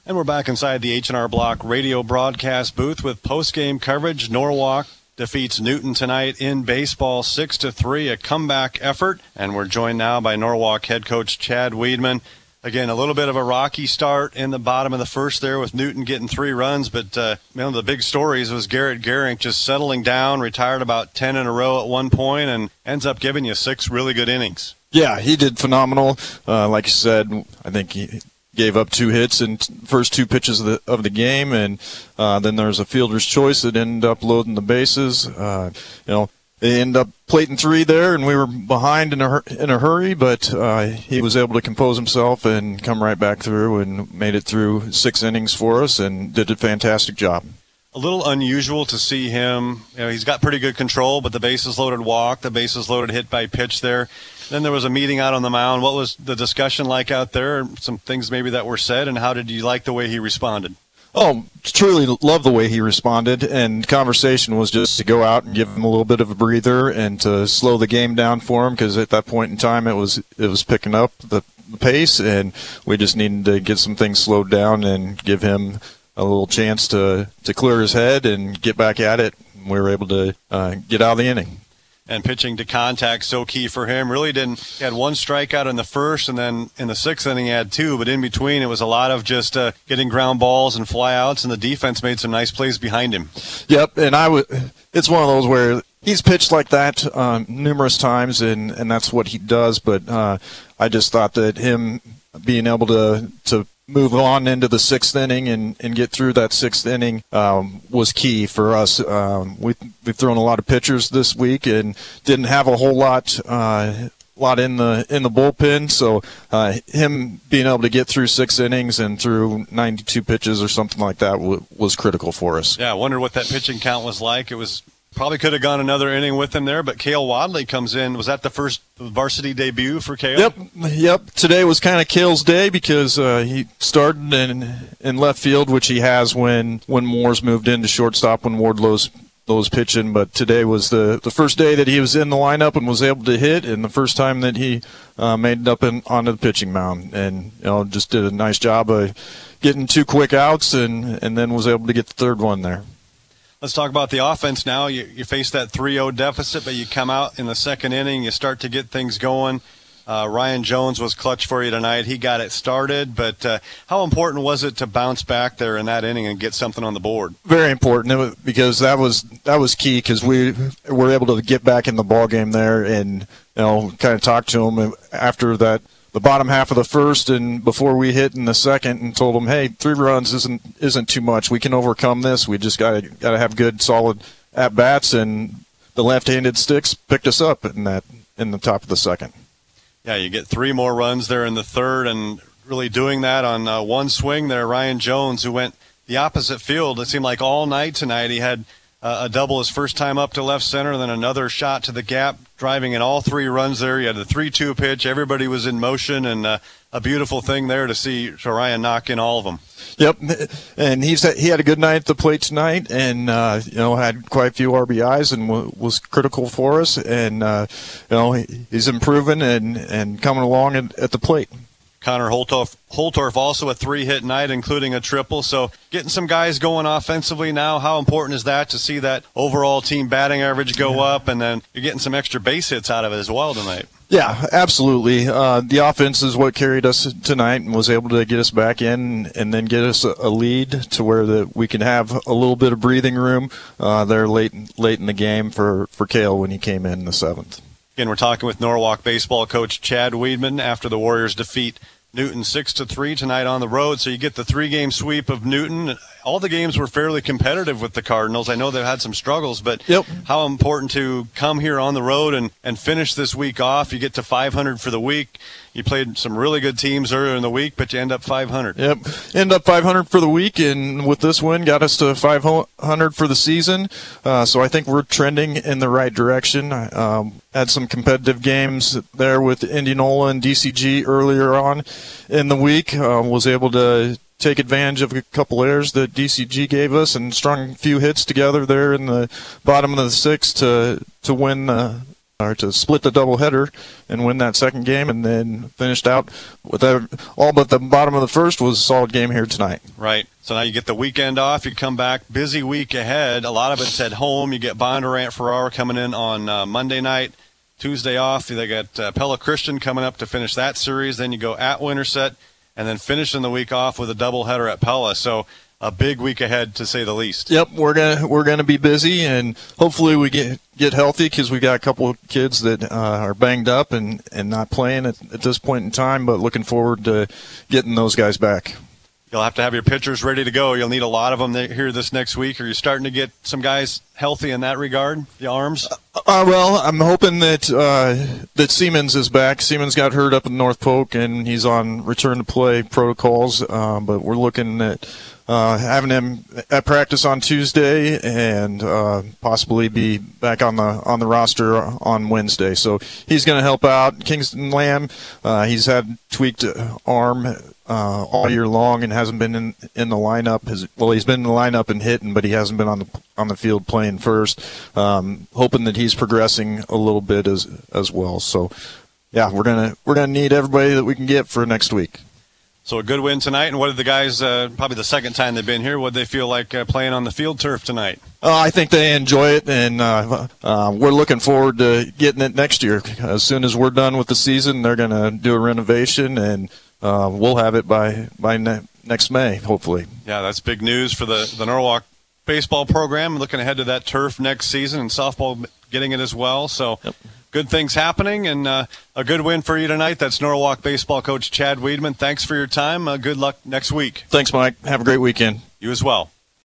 And we're back inside the H&R Block radio broadcast booth with post-game coverage. Norwalk defeats Newton tonight in baseball 6-3, a comeback effort. And we're joined now by Norwalk head coach Chad Wiedemann. Again, a little bit of a rocky start in the bottom of the first there with Newton getting 3 runs. But one of the big stories was Garrett Gerink just settling down, retired about 10 in a row at one point, and ends up giving you 6 really good innings. Yeah, he did phenomenal. Like you said, I think he gave up 2 hits in first 2 pitches of the game, and then there was a fielder's choice that ended up loading the bases. They ended up plating 3 there, and we were behind in a hurry, but he was able to compose himself and come right back through and made it through 6 innings for us and did a fantastic job. A little unusual to see him. He's got pretty good control, but the bases loaded walk, the bases loaded hit by pitch there. Then there was a meeting out on the mound. What was the discussion like out there? Some things maybe that were said, and how did you like the way he responded? Oh, truly love the way he responded, and conversation was just to go out and give him a little bit of a breather and to slow the game down for him, because at that point in time it was picking up the pace, and we just needed to get some things slowed down and give him a little chance to clear his head and get back at it. We were able to get out of the inning. And pitching to contact, so key for him. Really didn't. He had 1 strikeout in the first, and then in the 6th inning he had 2. But in between, it was a lot of just getting ground balls and flyouts, and the defense made some nice plays behind him. Yep, and it's one of those where he's pitched like that numerous times, and that's what he does. But I just thought that him being able to move on into the 6th inning and get through that 6th inning was key for us. We've thrown a lot of pitchers this week and didn't have a whole lot in the bullpen. So him being able to get through 6 innings and through 92 pitches or something like that was critical for us. Yeah, I wonder what that pitching count was like. It was probably could have gone another inning with him there, but Cale Wadley comes in. Was that the first varsity debut for Cale? Yep. Today was kind of Cale's day because he started in left field, which he has when Moore's moved into shortstop when Wardlow's pitching. But today was the first day that he was in the lineup and was able to hit, and the first time that he made it up onto the pitching mound, and just did a nice job of getting 2 quick outs, and then was able to get the 3rd one there. Let's talk about the offense now. You face that 3-0 deficit, but you come out in the 2nd inning. You start to get things going. Ryan Jones was clutch for you tonight. He got it started, but how important was it to bounce back there in that inning and get something on the board? Very important, because that was key, because we were able to get back in the ball game there and kind of talk to him after the bottom half of the first and before we hit in the 2nd, and told them, hey, 3 runs isn't too much. We can overcome this. We just got to have good, solid at bats, and the left-handed sticks picked us up in the top of the 2nd. Yeah, you get 3 more runs there in the 3rd, and really doing that on 1 swing there. Ryan Jones, who went the opposite field, it seemed like all night tonight. He had a double his first time up to left center, then another shot to the gap, driving in all 3 runs there. He had the 3-2 pitch. Everybody was in motion, and a beautiful thing there to see Ryan knock in all of them. Yep, and he had a good night at the plate tonight, and had quite a few RBIs and was critical for us. And he's improving and coming along at the plate. Connor Holtorf also a 3-hit night, including a triple. So getting some guys going offensively now, how important is that to see that overall team batting average go up, and then you're getting some extra base hits out of it as well tonight? Yeah, absolutely. The offense is what carried us tonight and was able to get us back in and then get us a lead to where we can have a little bit of breathing room there late in the game for Cale when he came in the 7th. Again, we're talking with Norwalk baseball coach Chad Wiedemann after the Warriors defeat Newton 6-3 tonight on the road. So you get the 3-game sweep of Newton. All the games were fairly competitive with the Cardinals. I know they've had some struggles, but How important to come here on the road and finish this week off. You get to 500 for the week. You played some really good teams earlier in the week, but you end up 500. Yep, end up 500 for the week, and with this win, got us to 500 for the season. So I think we're trending in the right direction. Had some competitive games there with Indianola and DCG earlier on in the week. Was able to take advantage of a couple errors that DCG gave us and strung a few hits together there in the bottom of the 6th to win or to split the doubleheader and win that second game, and then finished out with all but the bottom of the first was a solid game here tonight. Right. So now you get the weekend off. You come back, busy week ahead. A lot of it's at home. You get Bondurant Ferrara coming in on Monday night. Tuesday off. They got Pella Christian coming up to finish that series. Then you go at Winterset, and then finishing the week off with a doubleheader at Pella. So a big week ahead, to say the least. Yep, we're gonna be busy, and hopefully we get healthy, because we got a couple of kids that are banged up and not playing at this point in time. But looking forward to getting those guys back. You'll have to have your pitchers ready to go. You'll need a lot of them here this next week. Are you starting to get some guys healthy in that regard, the arms? Well, I'm hoping that that Siemens is back. Siemens got hurt up in North Polk, and he's on return-to-play protocols. But we're looking at having him at practice on Tuesday, and possibly be back on the roster on Wednesday. So he's going to help out. Kingston Lamb, he's had tweaked arm all year long and hasn't been in the lineup. He's been in the lineup and hitting, but he hasn't been on the field playing first. Hoping that he's progressing a little bit as well. So yeah, we're gonna need everybody that we can get for next week. So a good win tonight. And what did the guys, probably the second time they've been here, what did they feel like playing on the field turf tonight? I think they enjoy it, and we're looking forward to getting it next year. As soon as we're done with the season, they're going to do a renovation, and we'll have it by next May, hopefully. Yeah, that's big news for the Norwalk baseball program. Looking ahead to that turf next season, and softball getting it as well. So yep. Good things happening, and a good win for you tonight. That's Norwalk baseball coach Chad Wiedemann. Thanks for your time. Good luck next week. Thanks, Mike. Have a great weekend. You as well.